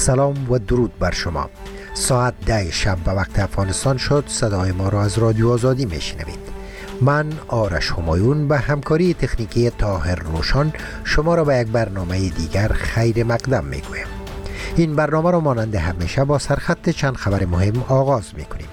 سلام و درود بر شما. ساعت 10 شب به وقت افغانستان شد. صدای ما را از رادیو آزادی میشنوید. من آرش همایون به همکاری تکنیکی طاهر روشن شما را به یک برنامه دیگر خیر مقدم میگویم. این برنامه را مانند همیشه با سرخط چند خبر مهم آغاز میکنیم.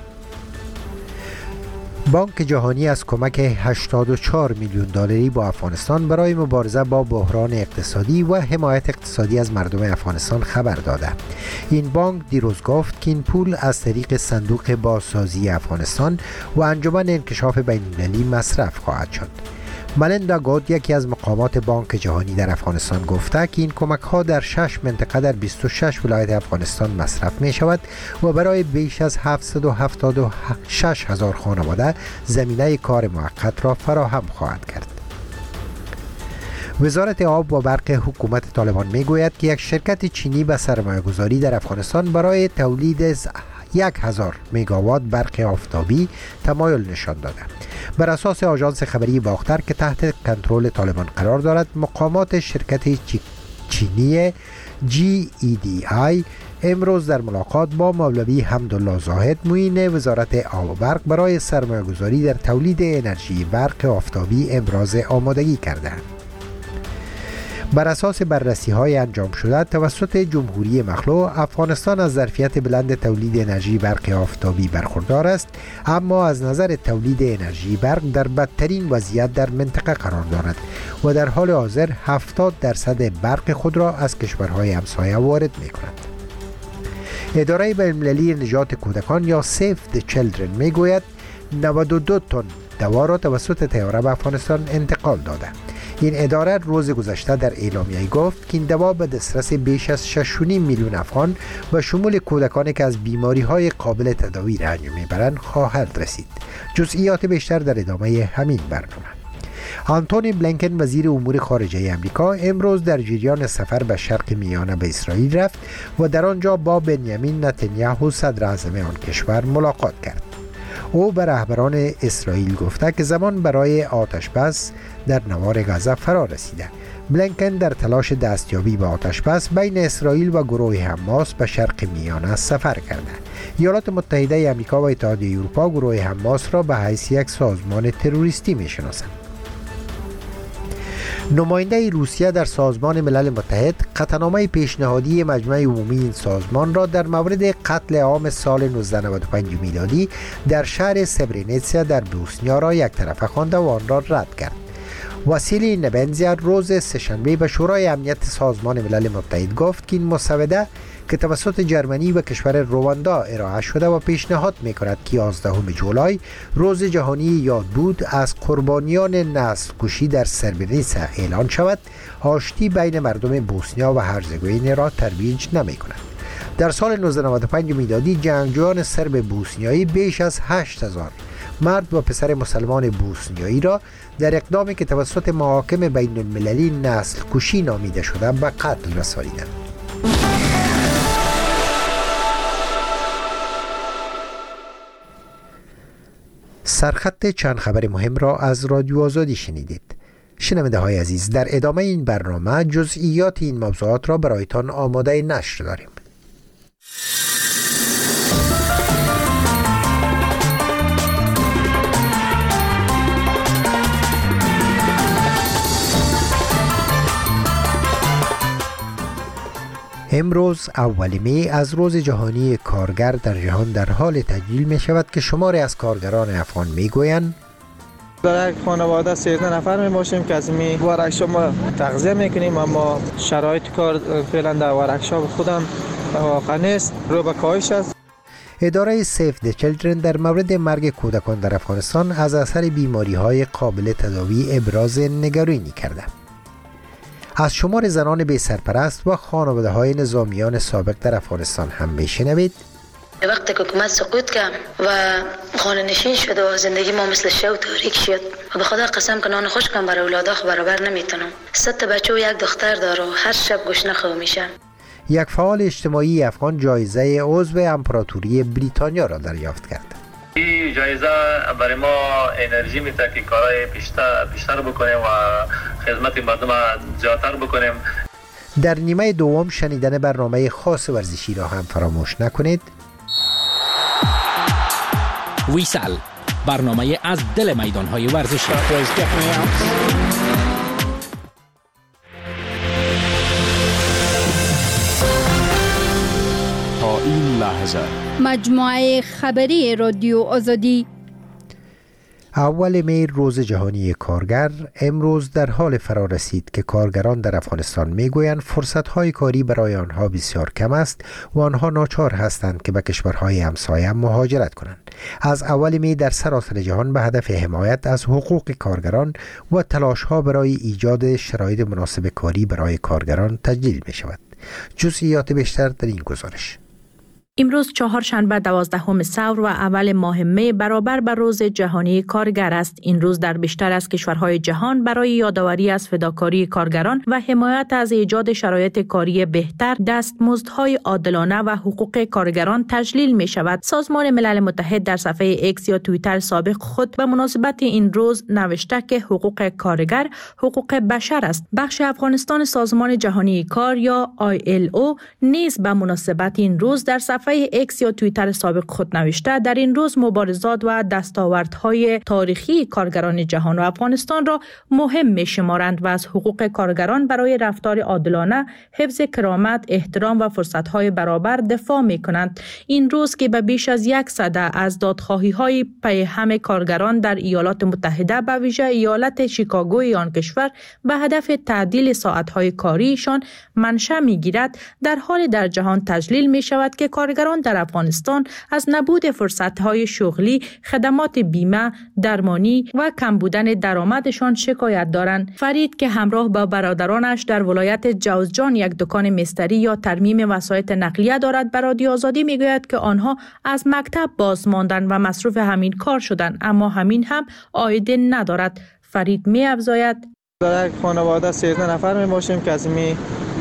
بانک جهانی از کمک 84 میلیون دلاری با افغانستان برای مبارزه با بحران اقتصادی و حمایت اقتصادی از مردم افغانستان خبر داده. این بانک دیروز گفت که این پول از طریق صندوق بازسازی افغانستان و انجمن انکشاف بین‌المللی مصرف خواهد شد. ملندا گود، یکی از مقامات بانک جهانی در افغانستان، گفته که این کمک ها در 6 منطقه در 26 ولایت افغانستان مصرف می شود و برای بیش از 776 هزار خانواده زمینه کار موقت را فراهم خواهد کرد. وزارت آب و برق حکومت طالبان می گوید که یک شرکت چینی به سرمایه گذاری در افغانستان برای تولید 1000 مگاوات برق آفتابی تمایل نشان داده. بر اساس آژانس خبری باختر که تحت کنترل طالبان قرار دارد، مقامات شرکت چینی GEDI امروز در ملاقات با مولوی حمدالله زاهد معین وزارت آب و برق برای سرمایه‌گذاری در تولید انرژی برق آفتابی ابراز آمادگی کردند. بر اساس بررسی‌های انجام شده توسط جمهوری مخلوع، افغانستان از ظرفیت بلند تولید انرژی برق آفتابی برخوردار است، اما از نظر تولید انرژی برق در بدترین وضعیت در منطقه قرار دارد و در حال حاضر 70% برق خود را از کشورهای همسایه وارد می‌کند. اداره بین‌المللی نجات کودکان یا سیو د چیلدرن می‌گوید 92 تن دوا را توسط طیاره به افغانستان انتقال داده. این اداره روز گذشته در اعلامیه گفت که این دوا به دسترس بیش از 6.5 میلیون افغان و شمول کودکانی که از بیماری‌های قابل تداوی رنج میبرند خواهد رسید. جزئیات بیشتر در ادامه همین برنامه. آنتونی بلینکن، وزیر امور خارجه آمریکا، امروز در جریان سفر به شرق میانه به اسرائیل رفت و در آنجا با بنیامین نتانیاهو صدر اعظم آن کشور ملاقات کرد. او به رهبران اسرائیل گفته که زمان برای آتش بس در نوار غزه فرا رسیده. بلینکن در تلاش دستیابی به آتش بس بین اسرائیل و گروه حماس به شرق میانه سفر کرده. ایالات متحده آمریکا و اتحادیه اروپا گروه حماس را به حیث یک سازمان تروریستی می‌شناسند. نماینده روسیه در سازمان ملل متحد قطعنامه پیشنهادی مجمع عمومی این سازمان را در مورد قتل عام سال 1995 میلادی در شهر سربرینیتسا در بوسنیا را یک طرفه خوانده و آن را رد کرد. واسیلی نبنزیا روز سه‌شنبه به شورای امنیت سازمان ملل متحد گفت که این مسوده که توسط جرمنی و کشور رواندا ارائه شده و پیشنهاد می‌کند که 11 جولای روز جهانی یاد بود از قربانیان نسل کشی در سربرینیتسا اعلان شود، آشتی بین مردم بوسنیا و هرزگوین را ترویج نمی‌کند. در سال 1995 میلادی جنگجویان سرب بوسنیایی بیش از 8000 مرد و پسر مسلمان بوسنیایی را در اقدامی که توسط محاکم بین المللی نسل کشی نامیده شده به قتل رسانیدند. سرخط چند خبر مهم را از رادیو آزادی شنیدید. شنونده های عزیز، در ادامه این برنامه جزئیات این موضوعات را برایتان آماده نشر داریم. امروز اول می از روز جهانی کارگر در جهان در حال تجلیل می شود که شماری از کارگران افغان می گویند در یک خانواده 13 نفر می باشیم که از این ورکشاپ ما تغذیه می کنیم، اما شرایط کار فعلا در ورکشاپ خودم واقع نیست، رو به کاهش است. اداره سیو د چیلدرن در مورد مرگ کودکان در افغانستان از اثر بیماری های قابل تداوی ابراز نگرانی کرده. از شمار زنان بی سرپرست و خانواده های نظامیان سابق در افغانستان هم بشنوید. وقتی که حکومت سقوط کرد و خانه نشین شد و زندگی ما مثل شب تاریک شد و به خدا قسم که نان خوش کنم برای اولادا برابر نمیتونم. 3 بچه و 1 دختر داره و هر شب گشنه خو میشن. یک فعال اجتماعی افغان جایزه عضو امپراتوری بریتانیا را دریافت کرد. این جایزه برای ما انرژی میده که کارهای بیشتر بکنیم و خدمت مردم زیادتر بکنیم. در نیمه دوم شنیدن برنامه خاص ورزشی را هم فراموش نکنید. ویسال، برنامه از دل میدان‌های ورزشی. تا این لحظه مجموعه خبری رادیو آزادی. اول می روز جهانی کارگر امروز در حال فرا رسید که کارگران در افغانستان میگویند فرصت‌های کاری برای آنها بسیار کم است و آنها ناچار هستند که به کشورهای همسایه مهاجرت کنند. از اول می در سراسر جهان به هدف حمایت از حقوق کارگران و تلاش‌ها برای ایجاد شرایط مناسب کاری برای کارگران تجلیل می شود. جزئیات بیشتر در این گزارش. امروز چهارشنبه 12 ثور و اول ماه می برابر با روز جهانی کارگر است. این روز در بیشتر از کشورهای جهان برای یادآوری از فداکاری کارگران و حمایت از ایجاد شرایط کاری بهتر، دستمزدهای عادلانه و حقوق کارگران تجلیل می شود. سازمان ملل متحد در صفحه ایکس یا توییتر سابق خود به مناسبت این روز نوشته که حقوق کارگر حقوق بشر است. بخش افغانستان سازمان جهانی کار یا ILO نیز به مناسبت این روز در صفحه ایکس یا توییتر سابق خود نوشته در این روز مبارزات و دستاوردهای تاریخی کارگران جهان و افغانستان را مهم می شمارند و از حقوق کارگران برای رفتار عادلانه، حفظ کرامت، احترام و فرصتهای برابر دفاع می کنند. این روز که به بیش از 100 از دادخواهی‌های پیهم کارگران در ایالات متحده به ویژه ایالت شیکاگوی آن کشور به هدف تعدیل ساعت‌های کاریشان منشأ می‌گیرد، در حال در جهان تجلیل می شود که کارگران در افغانستان از نبود فرصت‌های شغلی، خدمات بیمه، درمانی و کم بودن درآمدشان شکایت دارند. فرید که همراه با برادرانش در ولایت جوزجان یک دکان مستری یا ترمیم وسایط نقلیه دارد، به رادیو آزادی میگوید که آنها از مکتب باز ماندند و مصروف همین کار شدند، اما همین هم عاید ندارد. فرید می افزاید: در یک خانواده 13 نفر می باشیم که از می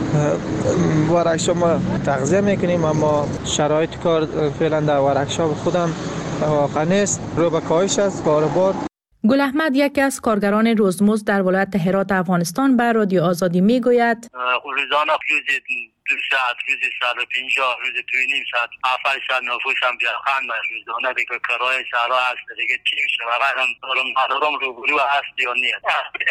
ورکشاپ ما تغذیه میکنیم، اما شرایط کار فعلا در ورکشاپ خودم واقع نیست. رو به کاهش است کاروبار. گل احمد یکی از کارگران روزمزد در ولایت هرات افغانستان به رادیو آزادی میگوید: روزانه روز 2 ساعت، روز 150، روز 2.5 ساعت، 7-8 نفوس هم بیاخند روزانه دیگه کرای شهرها هست دیگه چی میشه؟ واقعا دارم روبرو هست یا نیست؟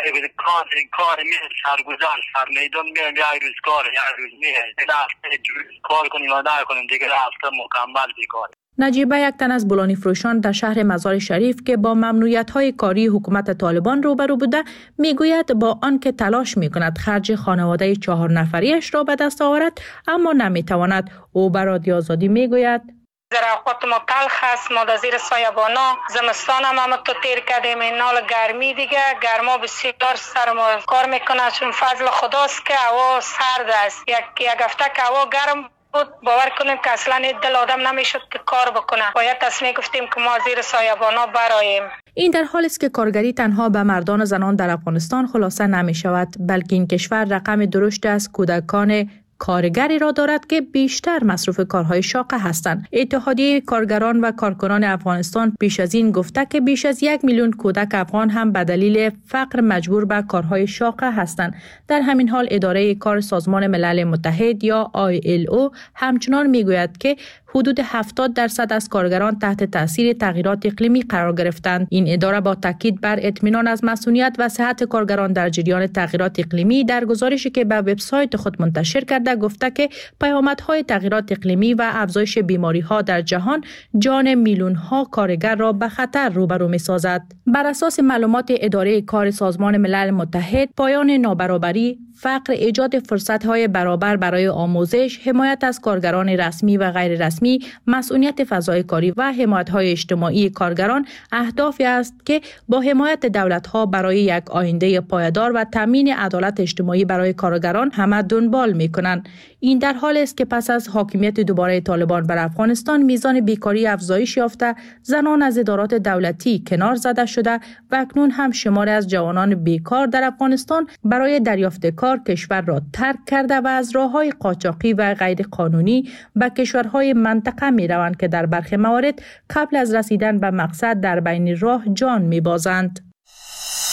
کار میه سرگذر سر میدان میایم، یک روز کار، یک روز میه، هفته کار کنیم و نکنیم دیگه هفته مکمل بیکار. نجیبه یک تن از بولانی فروشان در شهر مزار شریف که با ممنوعیت‌های کاری حکومت طالبان روبرو بوده میگوید با آنکه تلاش میکند خرج خانواده 4 نفریش را به دست آورد اما نمیتواند. او به رادیو آزادی میگوید: زراعت ما تلخ است، ما در زیر سایبانا زمستان هم تو تیر کردیم، این نال گرمی دیگه گرما بسیار سرم کار میکنه، چون فضل خداست که هوا سرد است. یک هفته که هوا گرم بود باور کنیم که اصلا دل آدم نمیشد که کار بکنه. باید تصمیم گفتیم که ما زیر سایبانا براییم. این در حالی است که کارگری تنها به مردان و زنان در افغانستان خلاصه نمی شود، بلکه این کشور رقم درشت از کودکان کارگری را دارد که بیشتر مصروف کارهای شاقه هستند. اتحادیه کارگران و کارکنان افغانستان پیش از این گفته که بیش از 1 میلیون کودک افغان هم به دلیل فقر مجبور به کارهای شاقه هستند. در همین حال اداره کار سازمان ملل متحد یا ILO همچنان میگوید که حدود 70% از کارگران تحت تاثیر تغییرات اقلیمی قرار گرفتند. این اداره با تاکید بر اطمینان از مسئولیت و صحت کارگران در جریان تغییرات اقلیمی در گزارشی که به وبسایت خود منتشر کرده گفته که پیامدهای تغییرات اقلیمی و افزایش بیماری‌ها در جهان جان میلیون‌ها کارگر را به خطر روبرو می‌سازد. بر اساس معلومات اداره کار سازمان ملل متحد، پایان نابرابری، فقر، ایجاد فرصت‌های برابر برای آموزش، حمایت از کارگران رسمی و غیر رسمی، مسئولیت فضای کاری و حمایت‌های اجتماعی کارگران اهدافی است که با حمایت دولت‌ها برای یک آینده پایدار و تامین عدالت اجتماعی برای کارگران همه دنبال می‌کنند. این در حالی است که پس از حاکمیت دوباره طالبان بر افغانستان میزان بیکاری افزایش یافته، زنان از ادارات دولتی کنار زده شده و اکنون هم شماری از جوانان بیکار در افغانستان برای دریافت کار کشور را ترک کرده و از راه‌های قاچاقی و غیر قانونی به کشورهای منطقه می‌روند که در برخی موارد قبل از رسیدن به مقصد در بین راه جان می‌بازند.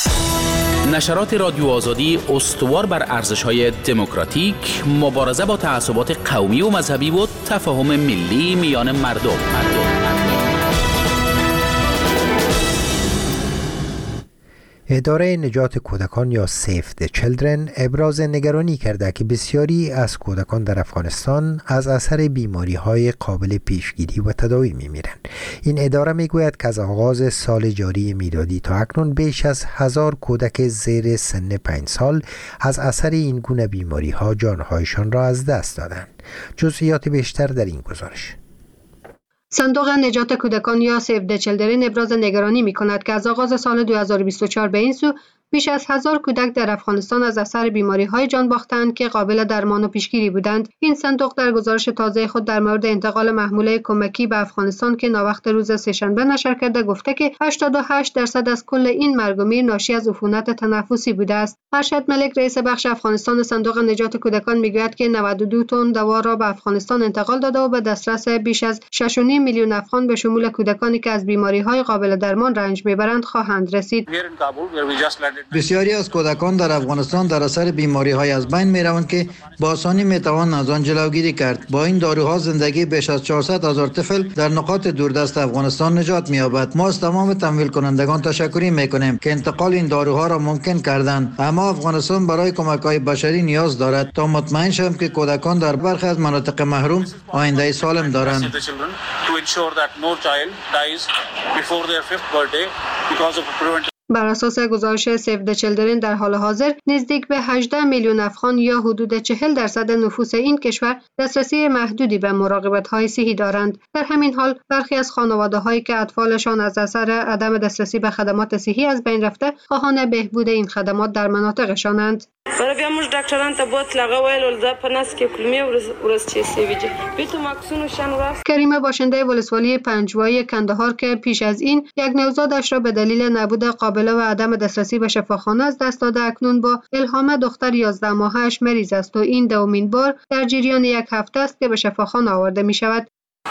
نشرات رادیو آزادی استوار بر ارزش‌های دموکراتیک، مبارزه با تعصبات قومی و مذهبی و تفاهم ملی میان مردم. اداره نجات کودکان یا سیف د چیلدرن ابراز نگرانی کرده که بسیاری از کودکان در افغانستان از اثر بیماری‌های قابل پیشگیری و تداوی می‌میرند. این اداره میگوید که از آغاز سال جاری میلادی تا اکنون بیش از 1000 کودک زیر سن 5 سال از اثر این گونه بیماری‌ها جان‌هایشان را از دست دادند. جزئیات بیشتر در این گزارش. صندوق نجات کودکان یا سیو د چیلدرن ابراز نگرانی می‌کند که از آغاز سال 2024 به این سو بیش از 1000 کودک در افغانستان از اثر بیماری‌های جان باختند که قابل درمان و پیشگیری بودند. این صندوق در گزارش تازه خود در مورد انتقال محموله کمکی به افغانستان که ناوقت روز سه‌شنبه نشر کرده گفته که 88% از کل این مرگ و میر ناشی از عفونت تنفسی بوده است. ارشد ملک رئیس بخش افغانستان صندوق نجات کودکان میگوید که 92 تن دوا را به افغانستان انتقال داده و به دسترس بیش از 6.5 میلیون افغان به شمول کودکانی که از بیماری‌های قابل درمان رنج میبرند خواهند رسید. بسیاری از کودکان در افغانستان در اثر بیماری‌های از بین می‌روند که با آسانی می‌توان از آن جلوگیری کرد. با این داروها زندگی بیش از 400,000 طفل در نقاط دوردست افغانستان نجات می‌یابد. ما از تمام تمویل کنندگان تشکر می‌کنیم که انتقال این داروها را ممکن کردند. اما افغانستان برای کمک‌های بشری نیاز دارد تا مطمئن شویم که کودکان در برخی از مناطق محروم آینده سالم دارند. بر اساس گزارش سیو د چیلدرن در حال حاضر نزدیک به 18 میلیون افغان یا حدود 40% نفوس این کشور دسترسی محدودی به مراقبت‌های صحی دارند. در همین حال برخی از خانواده‌هایی که اطفالشان از اثر عدم دسترسی به خدمات صحی از بین رفته خواهان بهبود این خدمات در مناطقشانند. کریمه باشنده ولسوالی پنجوایی کندهار که پیش از این یک نوزادش را به دلیل نبود قابله و عدم دسترسی به شفاخانه از دست داده، اکنون با الهام دختر 11 ماهش مریض است و این دومین بار در جریان یک هفته است که به شفاخانه آورده می شود.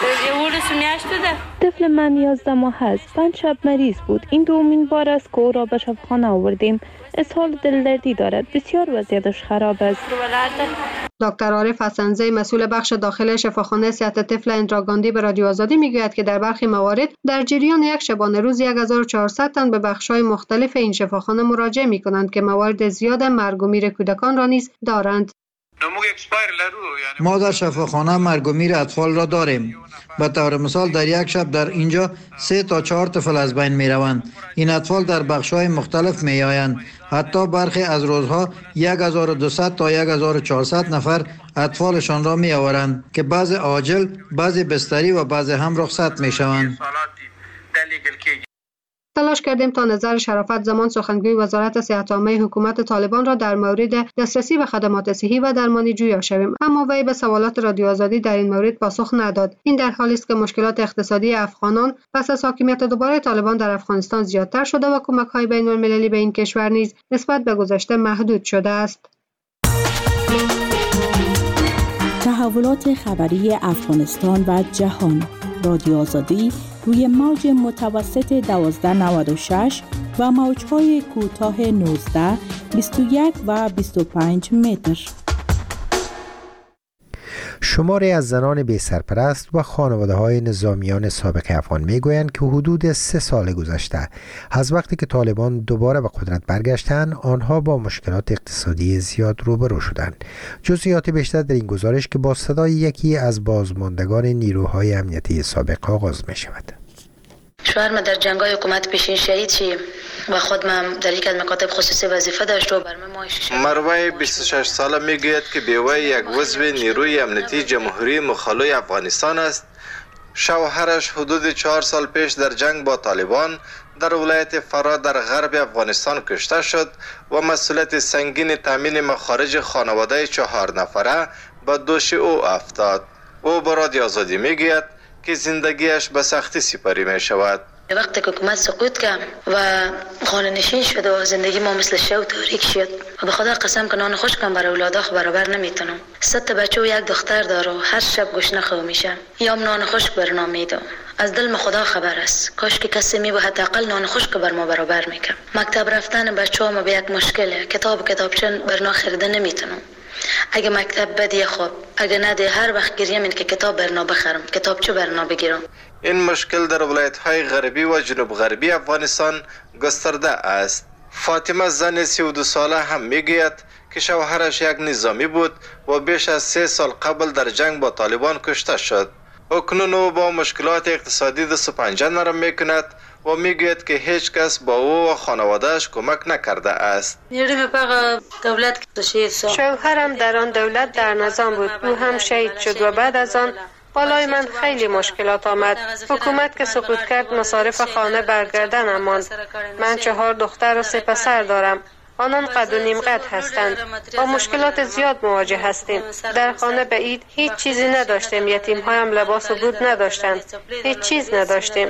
طفل من 11 ماه است. 5 شب مریض بود. این دومین بار است که او را به شفاخانه آوردیم. اسهال دلدردی دارد. بسیار وضعیتش خراب است. دکتر عارف حسن‌زی مسئول بخش داخل شفاخانه صحت طفل اندراگاندی به رادیو آزادی میگوید که در برخی موارد در جریان یک شبانه روز 1400 تن به بخش‌های مختلف این شفاخانه مراجعه می‌کنند که موارد زیاد مرگ و میر کودکان را نیز دارند. ما در شفاخانه مرگ و میر اطفال را داریم. به طور مثال در یک شب در اینجا 3 تا 4 طفل از بین می روند. این اطفال در بخش‌های مختلف می آیند. حتی برخی از روزها 1200 تا 1400 نفر اطفالشان را می آورند که بعضی عاجل، بعضی بستری و بعضی هم رخصت می شوند. تلاش کردیم تا نظر شرافت زمان سخنگوی وزارت صحت عامه حکومت طالبان را در مورد دسترسی به خدمات صحی و درمانی جویا شویم، اما وی به سوالات رادیو آزادی در این مورد پاسخ نداد. این در حالی است که مشکلات اقتصادی افغانان پس از حاکمیت دوباره طالبان در افغانستان زیادتر شده و کمک‌های بین‌المللی به این کشور نیز نسبت به گذشته محدود شده است. تحولات خبری افغانستان و جهان. رادیو آزادی روی موج متوسط 1296 و موج‌های کوتاه 19، 21 و 25 متر. شماری از زنان بی سرپرست و خانواده‌های نظامیان سابق افغان میگویند که حدود 3 سال گذشته از وقتی که طالبان دوباره به قدرت برگشتند آنها با مشکلات اقتصادی زیاد روبرو شدند. جزئیات بیشتر در این گزارش که با صدای یکی از بازماندگان نیروهای امنیتی سابق آغاز می شود. شوهرم در جنگ‌های حکومت پیشین شهید شد و خودم در یک از مکاتب خصوصی وظیفه داشت و برم ماهش. مروه 26 ساله میگوید که بیوه یک عضو نیروی امنیتی جمهوری مخالف افغانستان است. شوهرش حدود 4 سال پیش در جنگ با طالبان در ولایت فرا در غرب افغانستان کشته شد و مسئولیت سنگین تامین مخارج خانواده 4 نفره به دوش او افتاد. او به رادیو آزادی میگوید که زندگیش به سختی سپری می شود. وقتی که حکومت سقوط کرد و خانه نشین شد و زندگی ما مثل شب تاریک شد و به خدا قسم که نان خوش کنم برای اولادا برابر نمیتونم. 3 بچه و 1 دختر داره و هر شب گشنه خو میشم. یا نان خوش برنامه میدم از دل ما خدا خبر است. کاش که کسی می بود حداقل نان خشک بر ما برابر میکرد. مکتب رفتن بچه‌ها ما به یک مشکله. کتابچه برنا خریده نمیتونم. اگه مکتب بدی خب، اگه نده هر وقت گریه میکنم که کتاب برنا بخرم، کتابچه برنا بگیرم. این مشکل در ولایت‌های غربی و جنوب غربی افغانستان گسترده است. فاطمه زن 32 ساله هم میگوید که شوهرش یک نظامی بود و بیش از 3 سال قبل در جنگ با طالبان کشته شد. اکنون او با مشکلات اقتصادی دست و پنجه نرم میکند و میگوید که هیچ کس با او و خانوادهش کمک نکرده است. شوهرم در آن دولت در نظام بود. او هم شهید شد و بعد از آن بالای من خیلی مشکلات آمد. حکومت که سقوط کرد مصارف خانه برگردنم ماند. من 4 دختر و 3 پسر دارم. آنان قد و نیم قد هستند. با مشکلات زیاد مواجه هستیم. در خانه به عید هیچ چیزی نداشتیم. یتیم هایم لباس و بود نداشتند. هیچ چیز نداشتیم.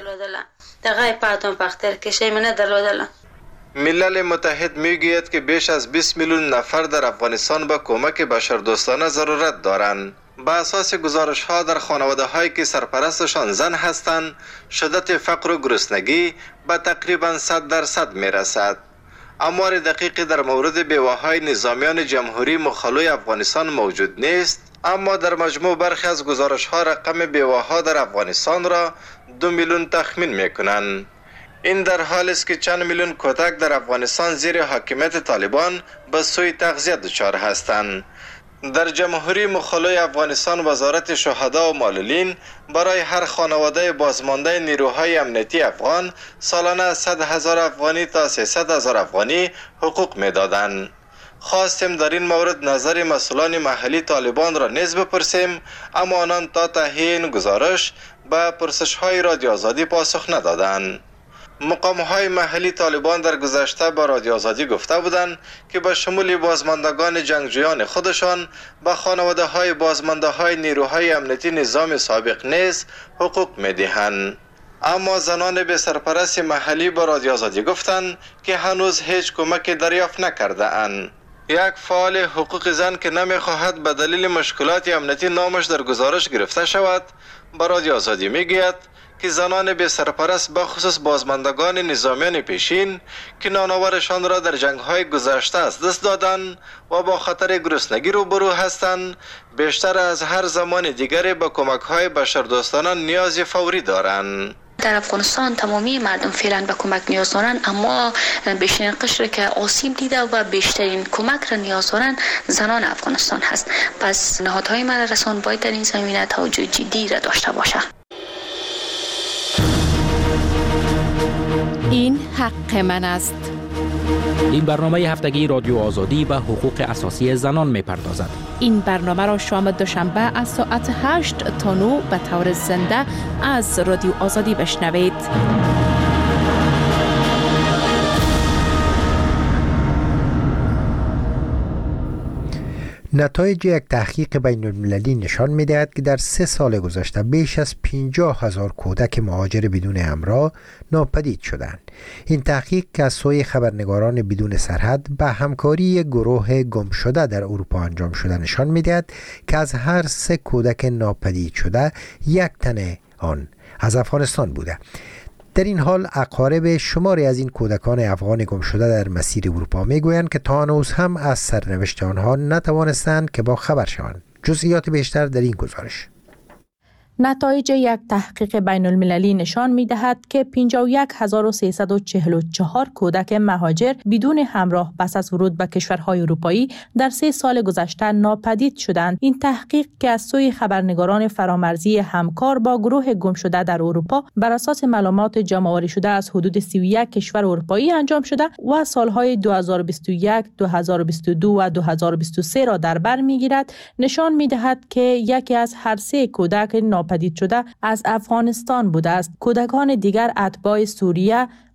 ملل متحد میگوید که بیش از 20 میلیون نفر در افغانستان به کمک بشردوستانه ضرورت دارند. با اساس گزارش ها در خانواده هایی که سرپرستشان زن هستند، شدت فقر و گرسنگی به تقریبا 100% می رسد. آمار دقیقی در مورد بیواهای نظامیان جمهوری مخالوی افغانستان موجود نیست، اما در مجموع برخی از گزارش ها رقم بیواها در افغانستان را 2 میلیون تخمین می کنند. این در حالی است که چند میلیون کودک در افغانستان زیر حاکمیت طالبان به سوی تغذیه دچار هستند. در جمهوری مخالوی افغانستان وزارت شهدا و معلولین برای هر خانواده بازمانده نیروهای امنیتی افغان سالانه 100,000 افغانی تا 300,000 افغانی حقوق می‌دادند. خواستیم در این مورد نظر مسئولان محلی طالبان را نیز بپرسیم، اما آنان تا تهیه این گزارش به پرسش‌های رادیو آزادی پاسخ ندادند. مقام‌های محلی طالبان در گذشته با رادیو آزادی گفته بودند که به شمول بازماندگان جنگجویان خودشان به خانواده‌های بازمانده‌های نیروهای امنیتی نظام سابق نیز حقوق می‌دهند. اما زنان به سرپرست محلی با رادیو آزادی گفتند که هنوز هیچ کمکی دریافت نکرده اند. یک فعال حقوق زن که نمی‌خواهد به دلیل مشکلات امنیتی نامش در گزارش گرفته شود، با رادیو آزادی می‌گوید که زنان به سرپرست به خصوص بازماندگان نظامیان پیشین که نانآورشان را در جنگ‌های گذشته از دست دادند و با خطر گرسنگی روبرو هستند، بیشتر از هر زمان دیگری به کمک‌های بشردوستانه نیاز فوری دارند. در افغانستان تمامی مردم فعلا به کمک نیاز دارند، اما بیشترین قشری که آسیب دیده و بیشترین کمک را نیاز دارند زنان افغانستان هست. پس نهادهای مدرسان باید در این زمینه توجه جدی را داشته باشند. این حق من است. این برنامه هفتگی رادیو آزادی به حقوق اساسی زنان می‌پردازد. این برنامه را شام دوشنبه از ساعت 8 تا 9 به طور زنده از رادیو آزادی بشنوید. نتایج یک تحقیق بین المللی نشان می‌دهد که در 3 سال گذشته بیش از 50,000 کودک مهاجر بدون همراه ناپدید شدند. این تحقیق که از سوی خبرنگاران بدون سرحد به همکاری گروه گم شده در اروپا انجام شده نشان می‌دهد که از هر 3 کودک ناپدید شده 1 تن آن از افغانستان بوده. در این حال اقارب شماری از این کودکان افغان گم شده در مسیر اروپا میگویند که تا هنوز هم از سرنوشت آنها نتوانستند که با خبر شوند. جزئیات بیشتر در این گزارش. نتایج یک تحقیق بین المللی نشان می دهد که 51,344 کودک مهاجر بدون همراه پس از ورود به کشورهای اروپایی در 3 سال گذشته ناپدید شدند. این تحقیق که از سوی خبرنگاران فرامرزی همکار با گروه گم شده در اروپا بر اساس معلومات جمع‌آوری شده از حدود 31 کشور اروپایی انجام شده و سالهای 2021، 2022 و 2023 را در بر می‌گیرد، نشان می‌دهد که یکی از هر 3 کودک ناپدید شده از افغانستان بوده است. کودکان دیگر اتباع سوریه،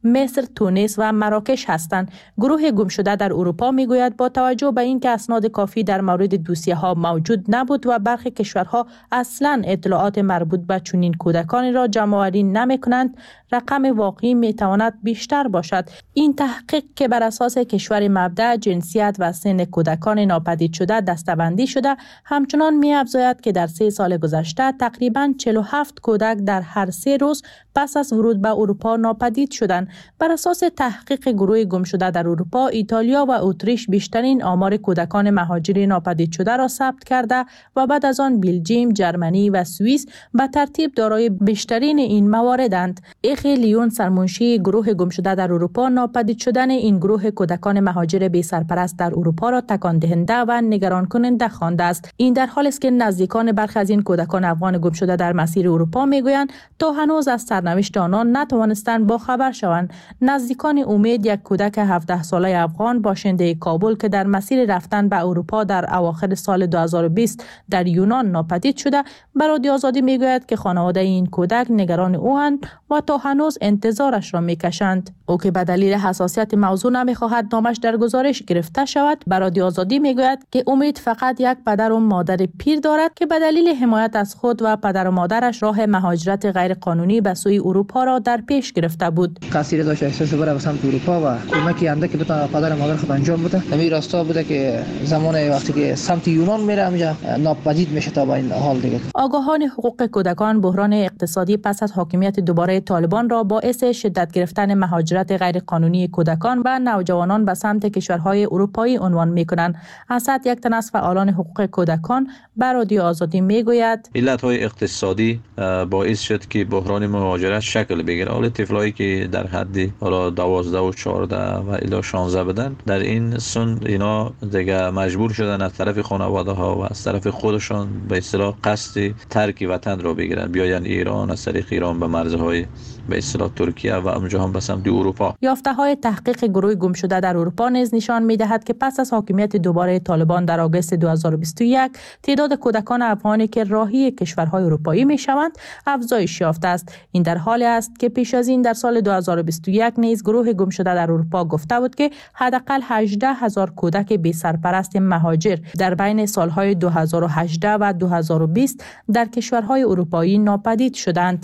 مصر، تونس و مراکش هستند. گروه گمشده در اروپا میگوید با توجه به اینکه اسناد کافی در مورد دوسیه ها موجود نبود و برخی کشورها اصلاً اطلاعات مربوط به چنین کودکانی را جمع‌آوری نمی‌کنند، رقم واقعی میتواند بیشتر باشد. این تحقیق که بر اساس کشور مبدأ، جنسیت و سن کودکان ناپدید شده دسته‌بندی شده، همچنان می‌افزاید که در 3 سال گذشته تقریباً 47 کودک در هر 3 روز پس از ورود به اروپا ناپدید شدند. بر اساس تحقیق گروه گمشده در اروپا، ایتالیا و اتریش بیشترین آمار کودکان مهاجر ناپدید شده را ثبت کرده و بعد از آن بلژیم، جرمنی و سوئیس به ترتیب دارای بیشترین این مواردند. اخی لیون، سرمنشی گروه گمشده در اروپا، ناپدید شدن این گروه کودکان مهاجر بی سرپرست در اروپا را تکان دهنده و نگران کننده خوانده است. این در حالی است که نزدیکان برخی از این کودکان افغان گمشده در مسیر اروپا میگویند تا هنوز از سرنوشت آنان نتوانستند با خبر شوند. نزدیکان امید، یک کودک 17 ساله افغان باشنده کابل که در مسیر رفتن به اروپا در اواخر سال 2020 در یونان ناپدید شده، به رادیو آزادی میگوید که خانواده این کودک نگران اوند و تا هنوز انتظارش را میکشند. او که به دلیل حساسیت موضوع نمیخواهد نامش در گزارش گرفته شود، به رادیو آزادی میگوید که امید فقط یک پدر و مادر پیر دارد که به دلیل حمایت از خود و پدر و مادرش راه مهاجرت غیر قانونی به سوی اروپا را در پیش گرفته بود. کسی داشت احساس بره به سمت اروپا و کمکی انده که بتونه پدر و مادر خود انجام بده. همین راستا بوده که زمان وقتی که سمت یونان میره اونجا ناپدید میشه تا با این حال دیگه. آگاهان حقوق کودکان بحران اقتصادی پس از حاکمیت دوباره طالبان را باعث شدت گرفتن مهاجرت غیر قانونی کودکان و نوجوانان به سمت کشورهای اروپایی عنوان میکنند. اسد، یک تن از فعالان حقوق کودکان، به رادیو آزادی میگوید علت‌های اقتصادی باعث شد که بحران مهاجرت شکل بگیره. حالا طفلایی که در حد حالا 12 و 14 و الی 16 بدن، در این سن اینا دیگه مجبور شدن از طرف خانواده ها و از طرف خودشان به اصطلاح قصد ترک وطن را بگیرن، بیاین ایران، از طریق ایران به مرزهای به اصطلاح ترکیه و اونجا هم به سمت اروپا. یافته‌های تحقیق گروه گمشده در اروپا نیز نشان می‌دهد که پس از حاکمیت دوباره طالبان در آگوست 2021 تعداد کودکان افغانی که راهی کشورهای اروپایی می‌شوند افزایش یافته است. این در حالی است که پیش از این در سال 2021 نیز گروه گمشده در اروپا گفته بود که حداقل 18,000 کودک بی سرپرست مهاجر در بین سالهای 2018 و 2020 در کشورهای اروپایی ناپدید شدند.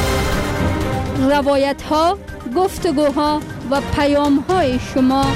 روایت ها، گفتگوها و پیام های شما.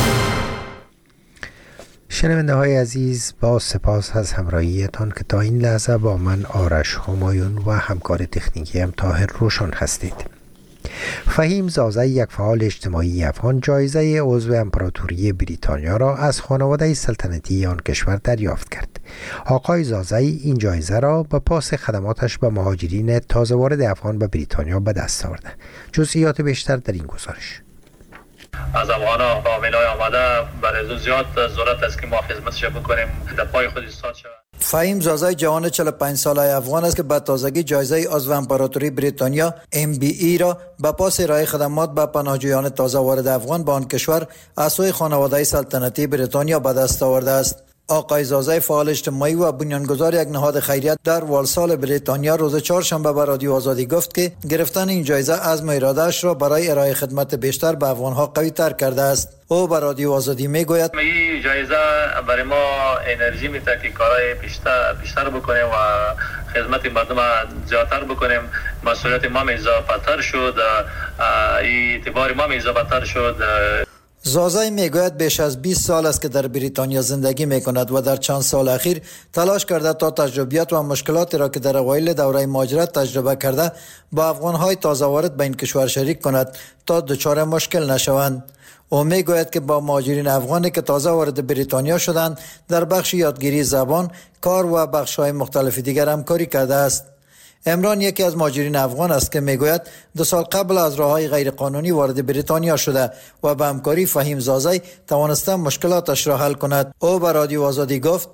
شنونده های عزیز، با سپاس از همراهیتان که تا این لحظه با من آرش همایون و همکار تکنیکی هم طاهر روشن هستید. فهیم زازی، یک فعال اجتماعی افغان، جایزه عضو امپراتوری بریتانیا را از خانواده سلطنتی آن کشور دریافت کرد. آقای زازی این جایزه را به پاس خدماتش به مهاجرین تازه وارد افغان به بریتانیا به دست آورده. جزئیات بیشتر در این گزارش. از افغانا با ولای آمده برای زیاد ضرورت است که ما خدمتش بکنیم، در پای خود ایستاد شود. فهیم زازی جوان 45 ساله افغان است که به تازگی جایزه عضو امپراتوری بریتانیا MBE را به پاس ارائه خدمات به پناهجویان تازه وارد افغان به آن کشور از سوی خانواده سلطنتی بریتانیا به دست آورده است. آقای زازی فعال اجتماعی و بنیانگذار یک نهاد خیریت در والسال بریتانیا روز چهارشنبه به رادیو آزادی گفت که گرفتن این جایزه عزم و اراده‌اش را برای ارائه خدمت بیشتر به افغان‌ها قوی تر کرده است. او به رادیو آزادی میگوید این جایزه برای ما انرژی میده که کارهای بیشتر بکنیم و خدمت مردم زیادتر بکنیم. مسئولیت ما اضافه‌تر شد، اعتبار ما اضافه‌تر شد. زازی میگوید بیش از 20 سال است که در بریتانیا زندگی میکند و در چند سال اخیر تلاش کرده تا تجربیات و مشکلاتی را که در اوایل دوره مهاجرت تجربه کرده با افغان‌های تازه وارد به این کشور شریک کند تا دچار مشکل نشوند. او میگوید که با مهاجرین افغانی که تازه وارد بریتانیا شدند در بخش یادگیری زبان، کار و بخش‌های مختلف دیگر همکاری کرده است. عمران یکی از مهاجرین افغان است که میگوید 2 سال قبل از راههای غیرقانونی وارد بریتانیا شده و به همکاری فهیم زازی توانسته مشکلاتش را حل کند. او به رادیو آزادی گفت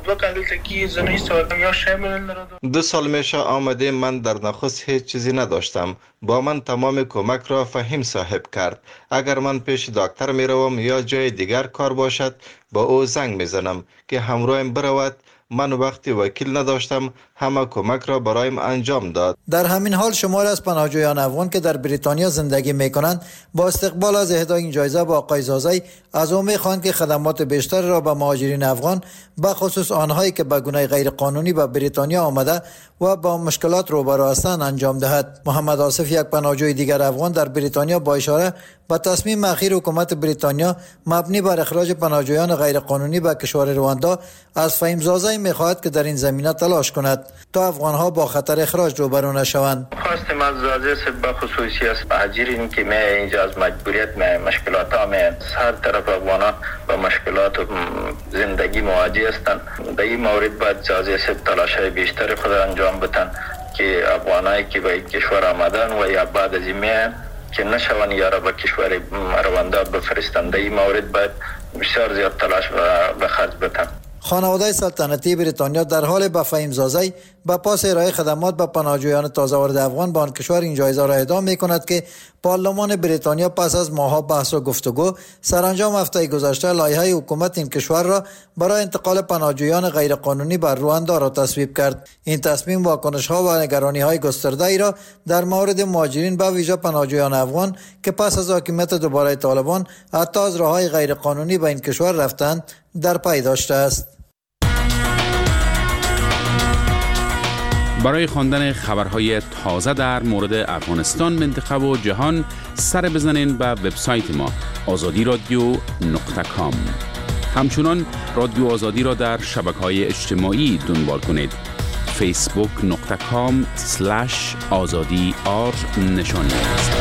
2 سال میشه آمده، من در نخست هیچ چیزی نداشتم. با من تمام کمک را فهیم صاحب کرد. اگر من پیش دکتر میروم یا جای دیگر کار باشد با او زنگ میزنم که همراهم برود. من وقتی وکیل نداشتم همه کمک را برایم انجام داد. در همین حال شمار از پناهجویان افغان که در بریتانیا زندگی می‌کنند با استقبال از اهدای این جایزه با آقای زازی از او می‌خواهند که خدمات بیشتر را به مهاجرین افغان به خصوص آنهایی که به گونه غیر قانونی به بریتانیا آمده و با مشکلات روبرو هستند انجام دهد. محمد آصف، یک پناهجوی دیگر افغان در بریتانیا، با اشاره به تصمیم اخیر حکومت بریتانیا مبنی بر اخراج پناهجویان غیر قانونی به کشور رواندا از فهیم زازی می‌خواهد که در این زمینه تلاش کند تا افغان‌ها با خطر اخراج روبرو نشوند. خواستم از زازی به خصوصی است مهاجرین که می اینجا از مجبوریت مشکلات ها هر طرف افغان‌ها با مشکلات زندگی مواجه هستند. در این مورد باید زازی تلاش‌های بیشتر خود انجام بدن که افغانایی که به کشور آمدن و یا بعد از این که نشوند یا را به کشور رواندا بفرستند. در این مورد باید بسیار زیاد تلاش به خرج بدن. خانواده سلطنتی بریتانیا در حال به فهیم زازی به پاس ارائه خدمات به پناهجویان تازه وارد افغان به آن کشور این جایزه را اهدا می‌کند که پارلمان بریتانیا پس از ماه‌ها بحث و گفتگو سرانجام هفته گذشته لایحه حکومت این کشور را برای انتقال پناهجویان غیرقانونی به رواندا را تصویب کرد. این تصمیم واکنش‌ها و نگرانی‌های گسترده‌ای را در مورد مهاجرین به ویژه پناهجویان افغان که پس از حاکمیت دوباره طالبان حتی از راه‌های غیرقانونی به این کشور رفتند در پی داشته است. برای خواندن خبرهای تازه در مورد افغانستان، منطقه و جهان سر بزنین به وبسایت ما azadi.radio.com. همچنان رادیو آزادی را در شبکه‌های اجتماعی دنبال کنید. facebook.com/azadi_r نشانی است.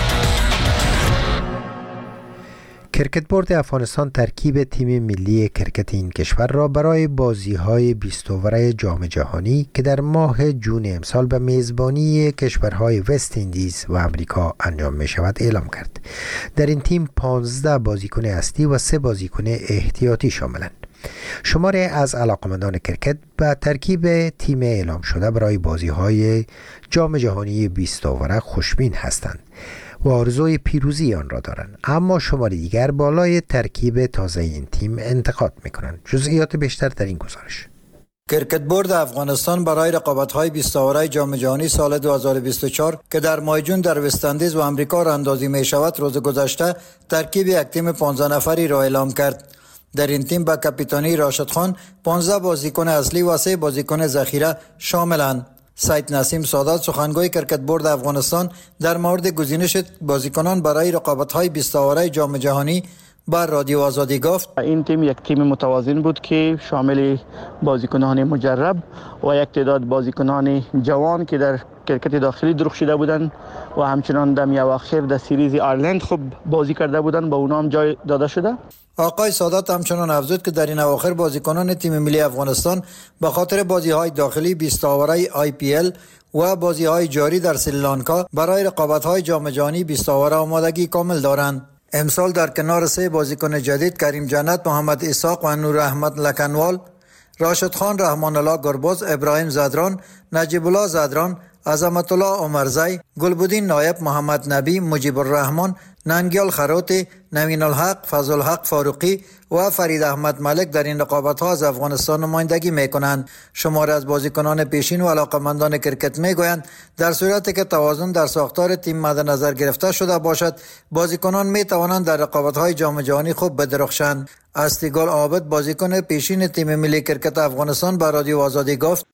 کرکت بورد افغانستان ترکیب تیم ملی کرکت این کشور را برای بازی‌های 20 اوره جام جهانی که در ماه جون امسال به میزبانی کشورهای وست اندیز و امریکا انجام می شود اعلام کرد. در این تیم 15 بازیکن اصلی و 3 بازیکن احتیاطی شاملند. شماری از علاقمندان کرکت به ترکیب تیم اعلام شده برای بازی‌های جام جهانی 20 اوره خوشبین هستند و آرزوی پیروزی آن را دارند، اما شماری دیگر بالای ترکیب تازه این تیم انتقاد می‌کنند. جزئیات بیشتر در این گزارش. کرکت بورد افغانستان برای رقابت‌های 20 اوره جام جهانی سال 2024 که در ماه جون در وست اندیز و آمریکا راه‌اندازی می‌شود روز گذشته ترکیب یک تیم 15 نفری را اعلام کرد. در این تیم با کاپیتانی راشد خان 15 بازیکن اصلی و 3 بازیکن ذخیره شاملند. سید نسیم سادات، سخنگوی کرکت بورد افغانستان، در مورد گزینش بازیکنان برای رقابت‌های 20 اوره جام جهانی بر رادیو آزادی گفت: این تیم یک تیم متوازن بود که شامل بازیکنان مجرب و یک تعداد بازیکنان جوان که در کرکت داخلی درخشیده بودند و همچنان در اواخر در سریز آیرلند خوب بازی کرده بودند، با اونها هم جای داده شده. آقای سادات همچنان افزود که در این اواخر بازیکنان تیم ملی افغانستان به خاطر بازی‌های داخلی 20 اوره IPL و بازی‌های جاری در سریلانکا برای رقابت‌های جام جهانی 20 اوره آمادگی کامل دارند. امسال در کنار 3 بازیکن جدید کریم جنت، محمد اسحاق و نور احمد لکنوال، راشد خان، رحمان الله گربز، ابراهیم زدران، نجیب الله زدران، عظمت الله عمرزی، گلبدین نایب، محمد نبی، مجیب الرحمن، ننگیال خروتی، نوین الحق، فضل الحق فاروقی و فرید احمد ملک در این رقابت‌ها از افغانستان نمایندگی می‌کنند. شمار از بازیکنان پیشین و علاقه‌مندان کرکت می‌گویند در صورتی که توازن در ساختار تیم مد نظر گرفته شده باشد، بازیکنان می‌توانند در رقابت‌های جام جهانی خوب بدرخشند. استیگل عابد، بازیکن پیشین تیم ملی کرکت افغانستان، به رادیو آزادی گفت: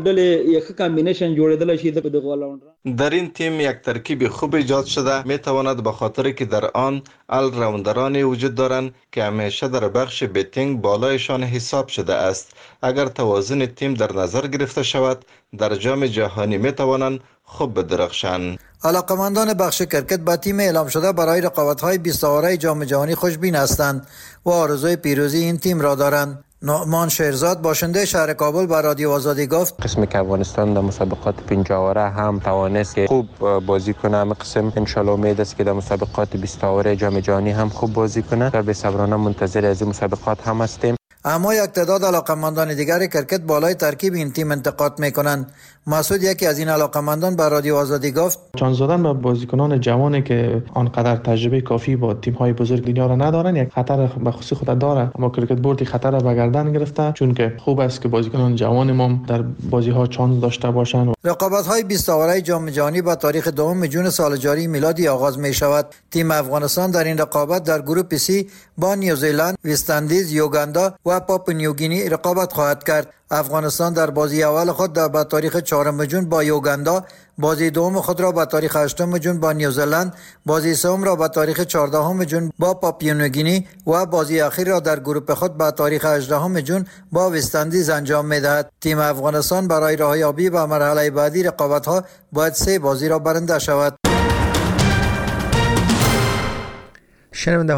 در این تیم یک ترکیب خوب ایجاد شده، می‌تواند به خاطر که در آن ال راوندرانی وجود دارند که همیشه در بخش بیتینگ بالایشان حساب شده است. اگر توازن تیم در نظر گرفته شود، در جام جهانی می‌توانند خوب بدرخشند. علاقمندان بخش کرکت با تیم اعلام شده برای رقابت‌های 20 اوره جام جهانی خوشبین هستند و آرزوی پیروزی این تیم را دارند. نعمان شیرزاد، باشنده شهر کابل، با رادیو آزادی گفت: قسمی که افغانستان در مسابقات 50 اوره هم توانست که خوب بازی کنه، هم قسم انشالله امید است که در مسابقات 20 اوره جام جهانی هم خوب بازی کنه و به صبرانه منتظر از این مسابقات هم هستیم. اما یک تعداد علاقمندان دیگر کرکت بالای ترکیب این تیم انتقاد میکنند. مسعود یکی از این علاقمندان به رادیو آزادی گفت چانس دادن به بازیکنان جوانی که آنقدر تجربه کافی با تیم‌های بزرگ دنیا را ندارن یک خطر به خصوص خود داره، اما کرکت بورد خطر را به گردن گرفته، چون که خوب است که بازیکنان جوان ما در بازی‌ها چانس داشته باشند. رقابت‌های 20 آوره جام جهانی با تاریخ 2 جون سال جاری میلادی آغاز می‌شود. تیم افغانستان در این رقابت در گروپ سی با نیوزیلند، وست اندیز، یوگاندا و پاپو نیوگینی رقابت خواهد کرد. افغانستان در بازی اول خود به تاریخ 4 جون با یوگاندا، بازی دوم خود را به تاریخ 8 جون با نیوزیلند، بازی سوم را به تاریخ 14 جون با پاپو نیوگینی و بازی اخیر را در گروپ خود به تاریخ 18 جون با وست اندیز انجام می‌دهد. تیم افغانستان برای راهیابی به مرحله بعدی رقابت‌ها باید 3 بازی را برنده شود.